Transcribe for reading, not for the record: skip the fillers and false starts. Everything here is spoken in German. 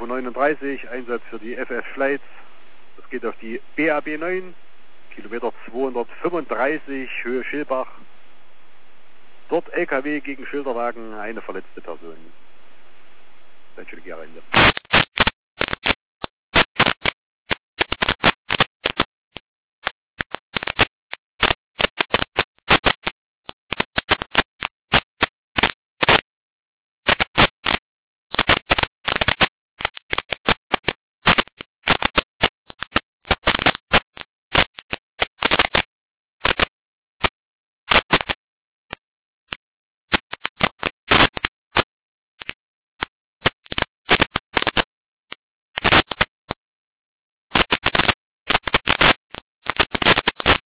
39, Einsatz für die FF Schleiz. Das geht auf die BAB 9, Kilometer 235, Höhe Schilbach. Dort LKW gegen Schilderwagen, eine verletzte Person. Entschuldige, Ende.